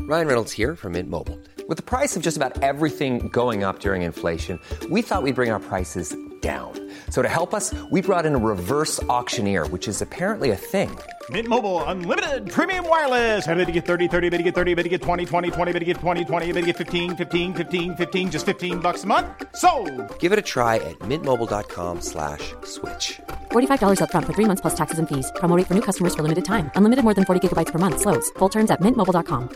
Ryan Reynolds here from Mint Mobile. With the price of just about everything going up during inflation, we thought we'd bring our prices down. So to help us, we brought in a reverse auctioneer, which is apparently a thing. Mint Mobile Unlimited Premium Wireless. How to get 30, 30, bit to get 30, bit to get 20, 20, 20, bit to get 20, 20, bit to get 15, 15, 15, 15, just $15 a month? Sold! Give it a try at mintmobile.com/switch. $45 up front for 3 months plus taxes and fees. Promo rate for new customers for limited time. Unlimited more than 40 gigabytes per month. Slows full terms at mintmobile.com.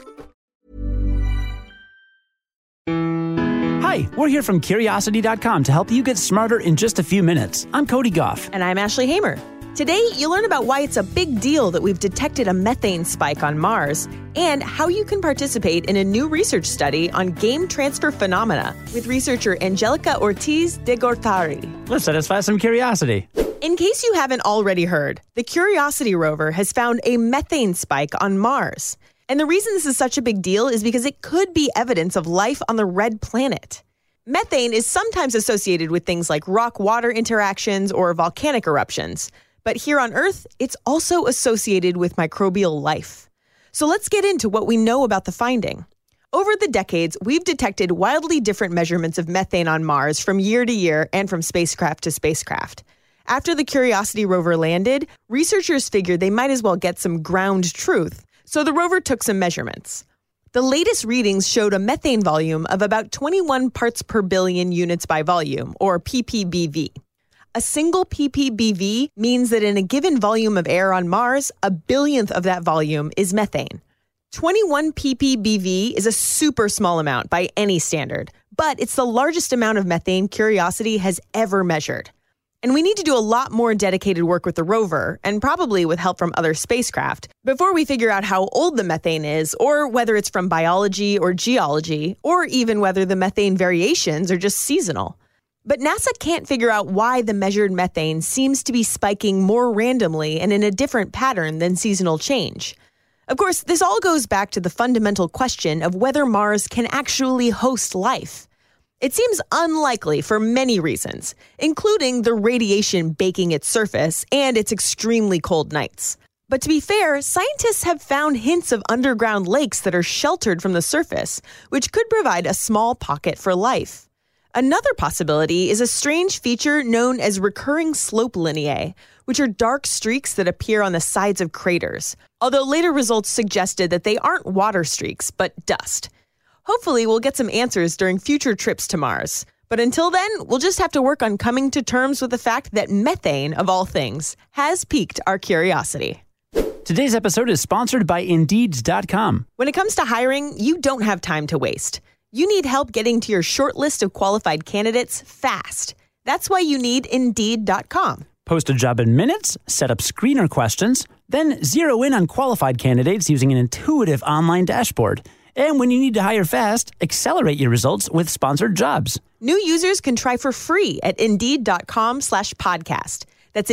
Hi, we're here from Curiosity.com to help you get smarter in just a few minutes. I'm Cody Goff. And I'm Ashley Hamer. Today, you'll learn about why it's a big deal that we've detected a methane spike on Mars and how you can participate in a new research study on game transfer phenomena with researcher Angelica Ortiz de Gortari. Let's satisfy some curiosity. In case you haven't already heard, the Curiosity rover has found a methane spike on Mars. And the reason this is such a big deal is because it could be evidence of life on the red planet. Methane is sometimes associated with things like rock-water interactions or volcanic eruptions. But here on Earth, it's also associated with microbial life. So let's get into what we know about the finding. Over the decades, we've detected wildly different measurements of methane on Mars from year to year and from spacecraft to spacecraft. After the Curiosity rover landed, researchers figured they might as well get some ground truth. So the rover took some measurements. The latest readings showed a methane volume of about 21 parts per billion units by volume, or ppbv. A single ppbv means that in a given volume of air on Mars, a billionth of that volume is methane. 21 ppbv is a super small amount by any standard, but it's the largest amount of methane Curiosity has ever measured. And we need to do a lot more dedicated work with the rover, and probably with help from other spacecraft, before we figure out how old the methane is, or whether it's from biology or geology, or even whether the methane variations are just seasonal. But NASA can't figure out why the measured methane seems to be spiking more randomly and in a different pattern than seasonal change. Of course, this all goes back to the fundamental question of whether Mars can actually host life. It seems unlikely for many reasons, including the radiation baking its surface and its extremely cold nights. But to be fair, scientists have found hints of underground lakes that are sheltered from the surface, which could provide a small pocket for life. Another possibility is a strange feature known as recurring slope lineae, which are dark streaks that appear on the sides of craters, although later results suggested that they aren't water streaks, but dust. Hopefully, we'll get some answers during future trips to Mars. But until then, we'll just have to work on coming to terms with the fact that methane, of all things, has piqued our curiosity. Today's episode is sponsored by Indeed.com. When it comes to hiring, you don't have time to waste. You need help getting to your short list of qualified candidates fast. That's why you need Indeed.com. Post a job in minutes, set up screener questions, then zero in on qualified candidates using an intuitive online dashboard. And when you need to hire fast, accelerate your results with sponsored jobs. New users can try for free at Indeed.com/podcast. That's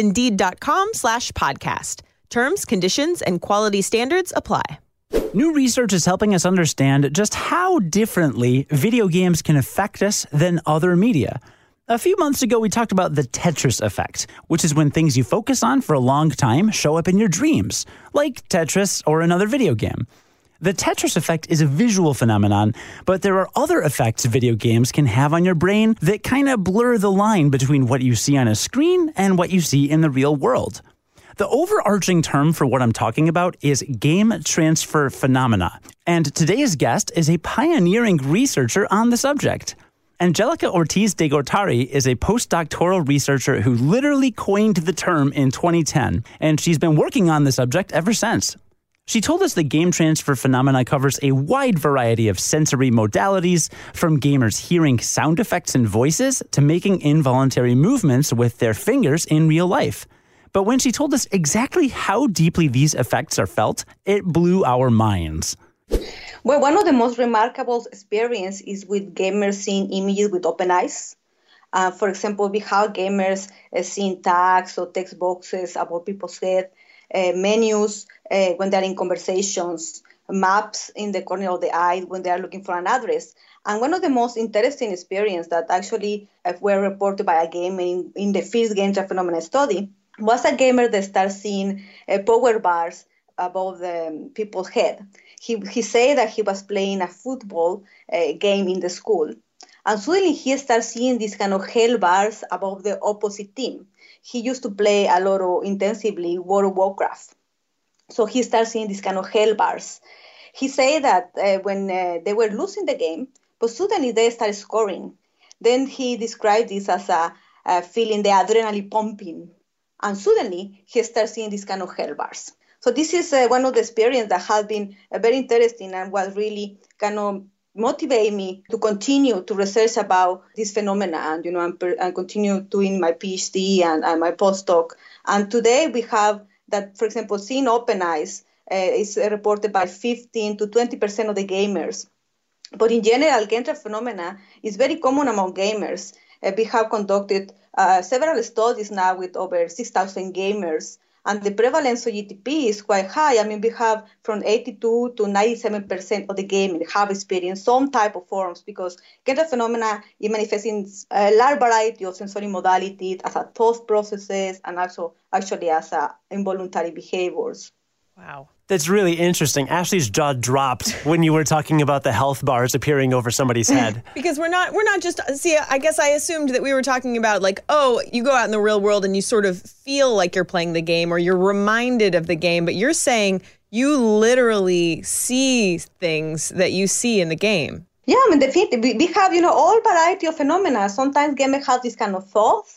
Indeed.com/podcast. Terms, conditions, and quality standards apply. New research is helping us understand just how differently video games can affect us than other media. A few months ago, we talked about the Tetris effect, which is when things you focus on for a long time show up in your dreams, like Tetris or another video game. The Tetris effect is a visual phenomenon, but there are other effects video games can have on your brain that kind of blur the line between what you see on a screen and what you see in the real world. The overarching term for what I'm talking about is game transfer phenomena, and today's guest is a pioneering researcher on the subject. Angelica Ortiz de Gortari is a postdoctoral researcher who literally coined the term in 2010, and she's been working on the subject ever since. She told us the game transfer phenomena covers a wide variety of sensory modalities, from gamers hearing sound effects and voices to making involuntary movements with their fingers in real life. But when she told us exactly how deeply these effects are felt, it blew our minds. Well, one of the most remarkable experiences is with gamers seeing images with open eyes. For example, we have gamers seeing tags or text boxes above people's head, menus when they're in conversations, maps in the corner of the eye when they are looking for an address. And one of the most interesting experiences that actually were reported by a gamer in the first game phenomena study was a gamer that started seeing power bars above the people's head. he said that he was playing a football game in the school. And suddenly he started seeing these kind of hell bars above the opposite team. He used to play a lot of intensively World of Warcraft. So he started seeing these kind of hell bars. He said that when they were losing the game, but suddenly they started scoring. Then he described this as a feeling the adrenaline pumping. And suddenly he started seeing these kind of hell bars. So this is one of the experiences that has been very interesting and was really kind of motivate me to continue to research about this phenomenon, and continue doing my PhD and my postdoc. And today we have that, for example, seeing open eyes is reported by 15 to 20% of the gamers. But in general, game trance phenomena is very common among gamers. We have conducted several studies now with over 6,000 gamers. And the prevalence of GTP is quite high. I mean, we have from 82 to 97% of the gamers have experienced some type of forms, because game trance phenomena, it manifests in a large variety of sensory modalities, as a thought processes, and also actually as involuntary behaviors. Wow. That's really interesting. Ashley's jaw dropped when you were talking about the health bars appearing over somebody's head. Because we're not just, see, I guess I assumed that we were talking about like, oh, you go out in the real world and you sort of feel like you're playing the game or you're reminded of the game, but you're saying you literally see things that you see in the game. Yeah, I mean, definitely. We have, all variety of phenomena. Sometimes gamers have this kind of thoughts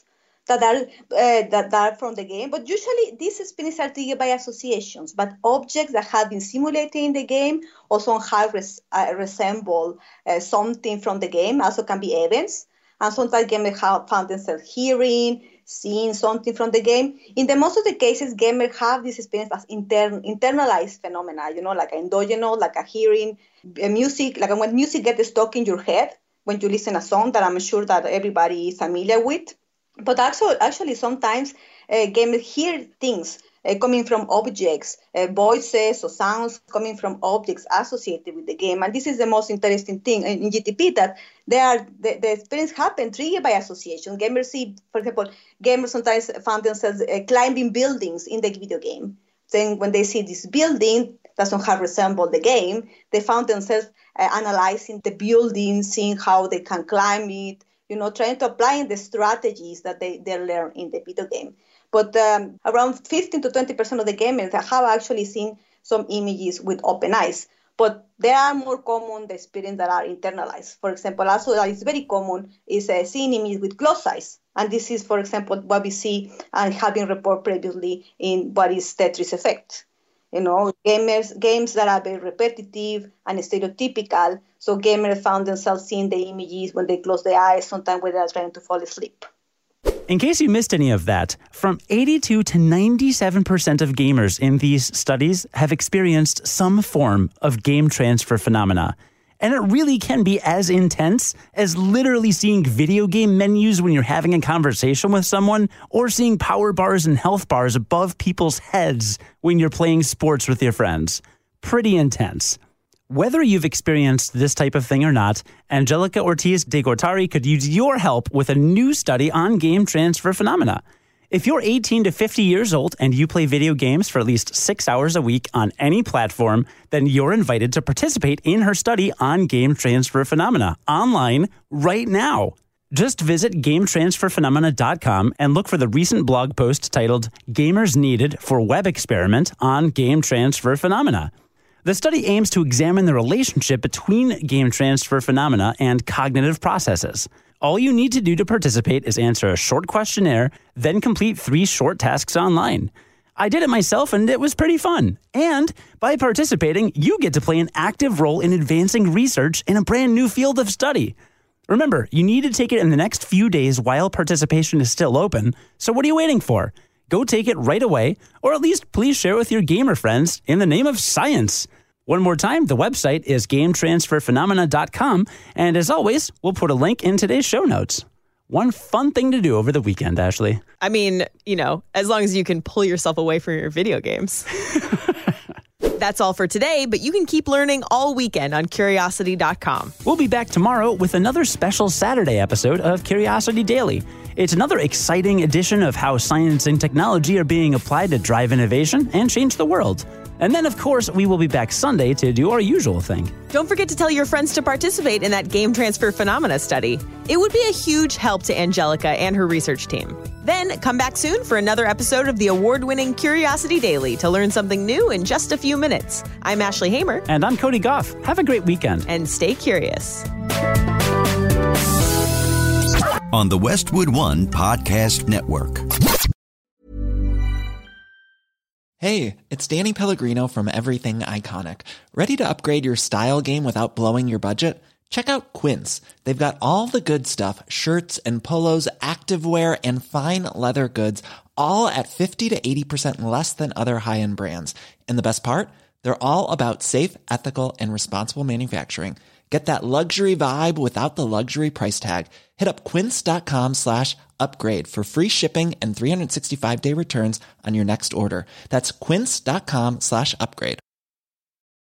that are from the game, but usually these experiences are triggered by associations, but objects that have been simulated in the game or somehow resemble something from the game also can be events. And sometimes gamers have found themselves hearing, seeing something from the game. In the most of the cases, gamers have this experience as internalized phenomena, like endogenous, like a hearing, music, like when music gets stuck in your head when you listen a song that I'm sure that everybody is familiar with. But actually, sometimes gamers hear things coming from objects, voices or sounds coming from objects associated with the game. And this is the most interesting thing in GTP, that the experience happen triggered by association. Gamers see, for example, gamers sometimes found themselves climbing buildings in the video game. Then when they see this building that somehow resemble the game, they found themselves analyzing the building, seeing how they can climb it, trying to apply the strategies that they learn in the video game. But around 15 to 20% of the gamers have actually seen some images with open eyes. But there are more common the experiences that are internalized. For example, also that is very common is seeing images with closed eyes. And this is, for example, what we see and have been reported previously in what is Tetris effect. Games that are very repetitive and stereotypical. So gamers found themselves seeing the images when they close their eyes, sometimes when they're trying to fall asleep. In case you missed any of that, from 82 to 97% of gamers in these studies have experienced some form of game transfer phenomena. And it really can be as intense as literally seeing video game menus when you're having a conversation with someone, or seeing power bars and health bars above people's heads when you're playing sports with your friends. Pretty intense. Whether you've experienced this type of thing or not, Angelica Ortiz de Gortari could use your help with a new study on game transfer phenomena. If you're 18 to 50 years old and you play video games for at least 6 hours a week on any platform, then you're invited to participate in her study on game transfer phenomena online right now. Just visit GameTransferPhenomena.com and look for the recent blog post titled Gamers Needed for Web Experiment on Game Transfer Phenomena. The study aims to examine the relationship between game transfer phenomena and cognitive processes. All you need to do to participate is answer a short questionnaire, then complete 3 short tasks online. I did it myself and it was pretty fun. And by participating, you get to play an active role in advancing research in a brand new field of study. Remember, you need to take it in the next few days while participation is still open. So what are you waiting for? Go take it right away, or at least please share with your gamer friends in the name of science. One more time, the website is GameTransferPhenomena.com, and as always, we'll put a link in today's show notes. One fun thing to do over the weekend, Ashley. I mean, as long as you can pull yourself away from your video games. That's all for today, but you can keep learning all weekend on Curiosity.com. We'll be back tomorrow with another special Saturday episode of Curiosity Daily. It's another exciting edition of how science and technology are being applied to drive innovation and change the world. And then, of course, we will be back Sunday to do our usual thing. Don't forget to tell your friends to participate in that game transfer phenomena study. It would be a huge help to Angelica and her research team. Then come back soon for another episode of the award-winning Curiosity Daily to learn something new in just a few minutes. I'm Ashley Hamer. And I'm Cody Goff. Have a great weekend. And stay curious. On the Westwood One Podcast Network. Hey, it's Danny Pellegrino from Everything Iconic. Ready to upgrade your style game without blowing your budget? Check out Quince. They've got all the good stuff, shirts and polos, activewear, and fine leather goods, all at 50 to 80% less than other high-end brands. And the best part? They're all about safe, ethical, and responsible manufacturing. Get that luxury vibe without the luxury price tag. Hit up quince.com/upgrade for free shipping and 365-day returns on your next order. That's quince.com/upgrade.